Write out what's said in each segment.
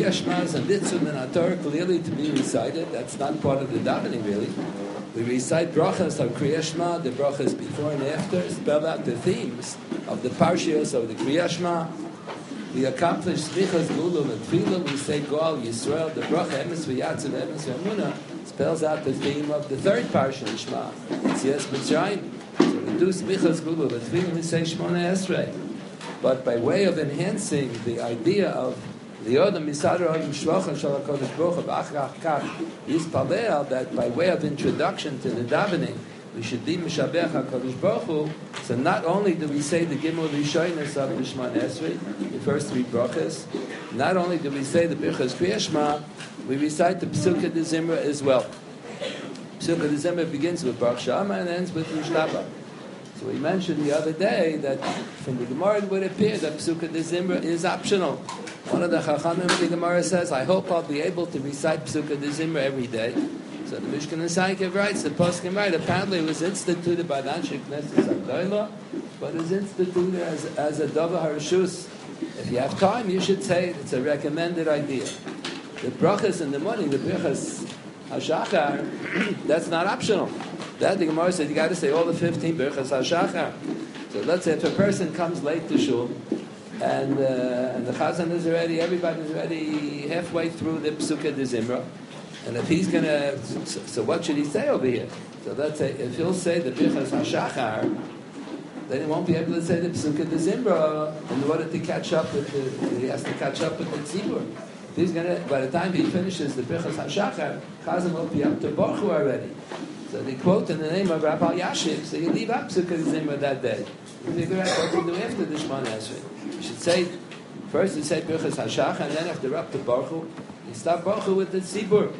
Kriya Shema is a mitzvah min Torah clearly to be recited. That's not part of the davening really. We recite brachas of Kriya Shema, the brachas before and after, spell out the themes of the parshios of the Kriya Shema. We accomplish Smichas Gulul and Tefillah. We say Goal Yisrael. The bracha Emes V'Yatzav Emes V'Emunah spells out the theme of the third parsha in Shema. It's Yes Mitzrayim. So we do Smichas Gulul and Tefillah. We say Shmona Esrei. But by way of enhancing the idea of the Odom Misadar Odom Shlocha Shal HaKadosh Baruch Hu B'Achrach Kach Yispalel, that by way of introduction to the davening, we should be Mishabech HaKadosh Baruch Hu. So not only do we say the Gimel Rishonos of the Shemona Esrei, the first three brachas, not only do we say the Birchas Kriya Shema, we recite the Pesukah de Zimra as well. Pesukah de Zimra begins with Baruch Shama and ends with Yishtabach. So we mentioned the other day that from the Gemara it would appear that Pesukah de Zimra is optional. One of the Chachamim of the Gemara says, I hope I'll be able to recite Pesukah de Zimra every day. So the Mishkan and Saikev writes, the Poskim write, apparently it was instituted by the Anshe Knesset Agdoila, but it's instituted as a Dova Harashus. If you have time, you should say it. It's a recommended idea. The brachas in the morning, the brachas HaShachar, that's not optional. That the Gemara said you got to say all the 15 brachas HaShachar. So let's say if a person comes late to shul, and the Chazan is already, everybody's already halfway through the Pesukah de Zimra, and if he's going to, so what should he say over here? So let's say, if he'll say the Birchas HaShachar, then he won't be able to say the Pesukah de Zimra in order to catch up with he has to catch up with the Tzibur. If he's going to, by the time he finishes the Birchas HaShachar, Chazan will be up to Baruch Hu already. So they quote in the name of Rabbi Yashiv, so you leave out Pesukah de Zimra that day. You figure out what to do after the Shemona Esrei. You should say, first you say Birchas HaShachar, and then after up to Baruch Hu, you start Baruch Hu with the Tzibur.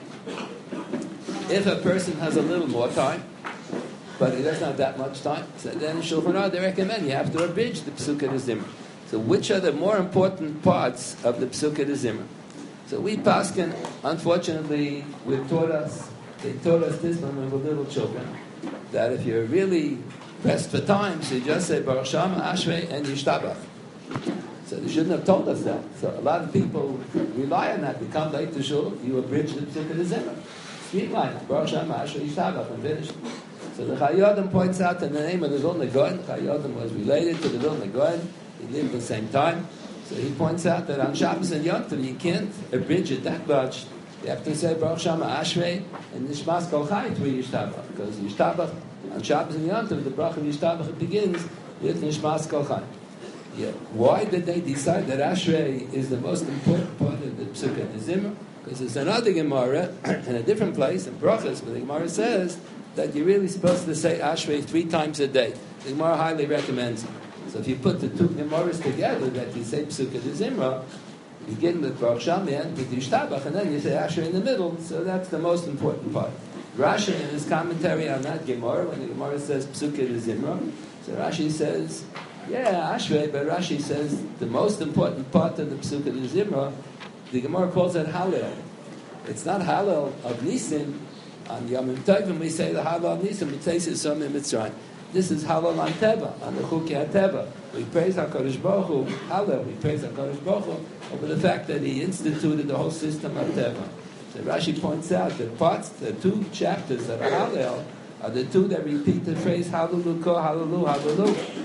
If a person has a little more time, but he doesn't have that much time, so then in Shulchan Aruch they recommend you have to abridge the Pesukah de Zimra. So which are the more important parts of the Pesukah de Zimra? So we Paskin, unfortunately, they taught us this when we were little children, that if you're really pressed for time, so you just say Baruch Shama, Ashrei, and Yishtabach. So they shouldn't have told us that. So a lot of people rely on that. They come late to shul, you abridge the Pesukah de Zimra. Streamline, Baruch Shama, Ashrei, Yishtabach, and finish. So the Chayyim points out in the name of the Vilna Gaon, Chayyim was related to the Vilna Gaon. He lived at the same time. So he points out that on Shabbos and Yom Tov you can't abridge it that much. You have to say Baruch Shama Ashrei and Nishmas Kol Chai to Yishtabach, because Yishtabach on Shabbos and Yom Tov the bracha of Yishtabach begins with Nishmas Kol Chai. Yeah. Why did they decide that Ashrei is the most important part of the Pesukah de Zimra? Because there's another Gemara in a different place in Brachas, where the Gemara says that you're really supposed to say Ashrei 3 times a day. The Gemara highly recommends it. So if you put the two Gemaras together, that you say Pesukah de Zimra, you begin with Baruch Shama and with Yishtabach, and then you say Ashrei in the middle. So that's the most important part. Rashi in his commentary on that Gemara, when the Gemara says Pesukah de Zimra, so Rashi says, yeah, Ashrei, but Rashi says the most important part of the Pesukah de Zimra, the Gemara calls it Hallel. It's not Hallel of Nisim. On Yom Tovim we say the Hallel of Nisim, it says it's some in Mitzrayim. This is Hallel on Teva, on the Chukei HaTeva. We praise HaKadosh Baruch Hu, Hallel, we praise HaKadosh Baruch Hu over the fact that he instituted the whole system of Teva. So Rashi points out that the 2 chapters that are Hallel are the 2 that repeat the phrase Hallelu Ko, Hallelu, Hallelu.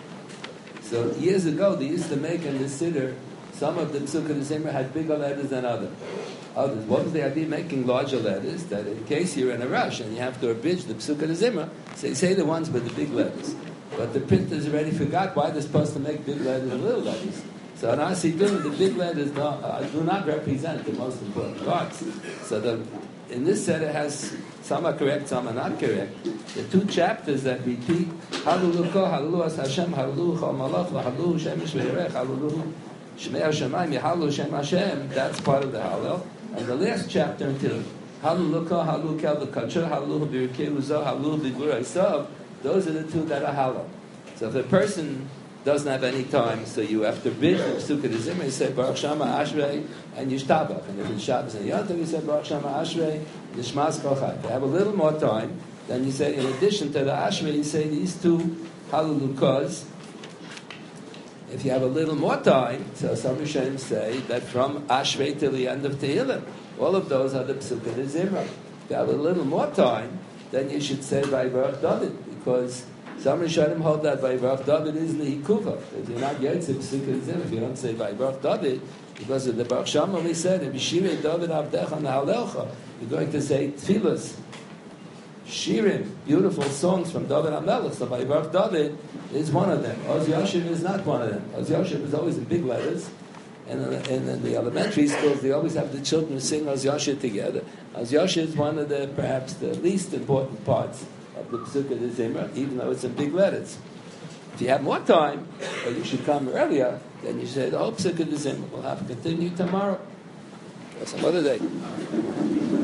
So years ago they used to make in the Siddur, some of the Pesukah de Zimra had bigger letters than others. What was the idea of making larger letters? That in case you're in a rush and you have to abridge the Pesukah de Zimra, say the ones with the big letters. But the printers already forgot why they're supposed to make big letters and little letters. So in our Siddur, the big letters do not represent the most important parts. So in this set it has, some are correct, some are not correct. The 2 chapters that repeat, Hallelu Ko, Hallelu As Hashem, Hallelu Chol Malach, Hallelu Shemesh Ve'erech, Hallelu Shmei HaShamayim, Hallelu Shem Hashem, that's part of the Hallel. And the last chapter until Hallelu Ko, Hallelu Kel V'Kachor, Hallelu B'Yirkei Uzo, Hallelu B'Gvur Isav, those are the 2 that are Hallel. So if a person doesn't have any time, so you have to bridge the Pesukah de Zimra, you say Baruch Shama Ashrei and Yishtabach. And if it's Shabbos and Yom Tov, you say Baruch Shama Ashrei, Nishmas Kol Chai. If you have a little more time, then you say, in addition to the Ashrei, you say these 2 Hallelu Kos, If you have a little more time, so some Rishonim say that from Ashrei till the end of Tehillim, all of those are the Psukkah de Zimra. If you have a little more time, then you should say Vayvarach David, because some Rishonim hold that Vayvarach David is Lehikuva. If you're not Yetzer Psukkah de Zimra, if you don't say Vayvarach David, because of the Baruch Shammah we said, if Yishirei David Avdecha Nahalelcha, you're going to say Tfilas, Shirim, beautiful songs from David HaMelech. So Vayvarach David is one of them. Oz Yashiv is not one of them. Oz Yashiv is always in big letters. And in the elementary schools, they always have the children sing Oz Yashiv together. Oz Yashiv is one of the, perhaps the least important parts of the Psukkah de Zimra, even though it's in big letters. If you have more time, or you should come earlier, then you say the whole Psukkah de Zimra. We'll have to continue tomorrow or some other day.